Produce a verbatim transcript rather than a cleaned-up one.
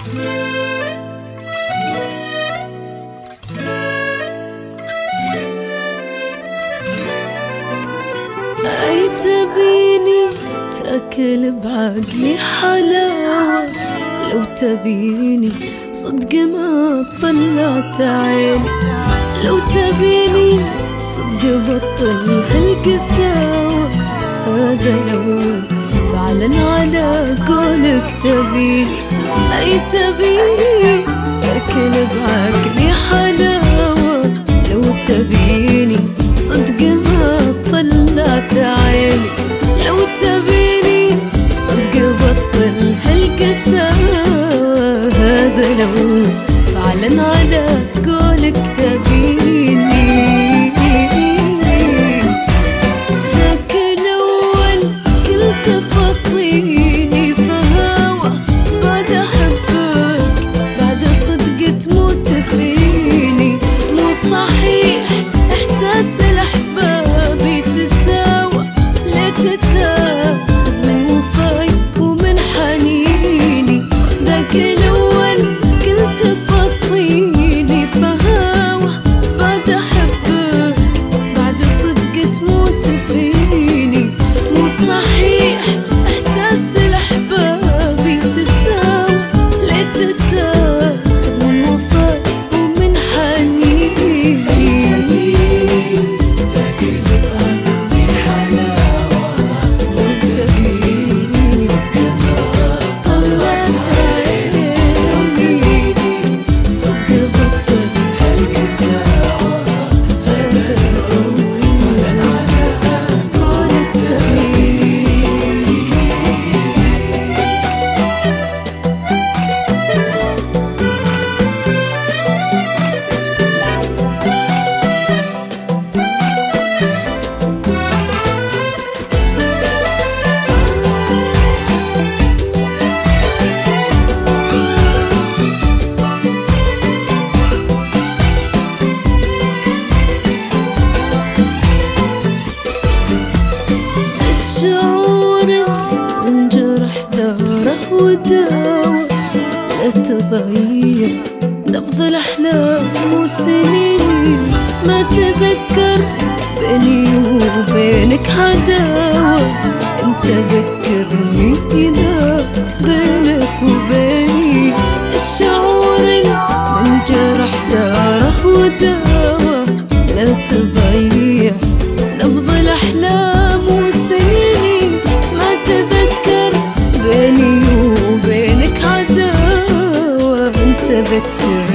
أي تبيني تأكل بعقلي حلاوة، لو تبيني صدق ما طلعت عيني، لو تبيني صدق بطل هالقساوة، هذا لو فعلا على قولك تبيني. أي تبيني تأكل بعقلي حلاوة، لو تبيني صدق ما طلعت عيني، لو تبيني صدق بطل هالقساوة، هذا لو فعلا على قولك تبيني. ذاك الأول كل تفاصيلي فهوى، بعد أحبك بعد صدق تموت فيني، مو صحيح إحساس الأحباب يتساوى، لا تتاخذ من وفاي ومن حنيني. ذاك الأول كل تفاصيلي فهوى، بعد أحبك بعد صدق تموت فيني، مو صحيح إحساس الأحباب يتساوى، لا تتاخذ من وفاي ومن حنيني. الشعور انجرح داره وداوى، لا تضيع نبض الأحلام وسنيني، ما تذكر بيني وبينك عداوة، انت ذكرني إذا بينك وبيني. الشعور انجرح داره وداوى، لا تضيع نبض الأحلام وسنيني، ما تذكر بيني وبينك عداوة، انت ذكر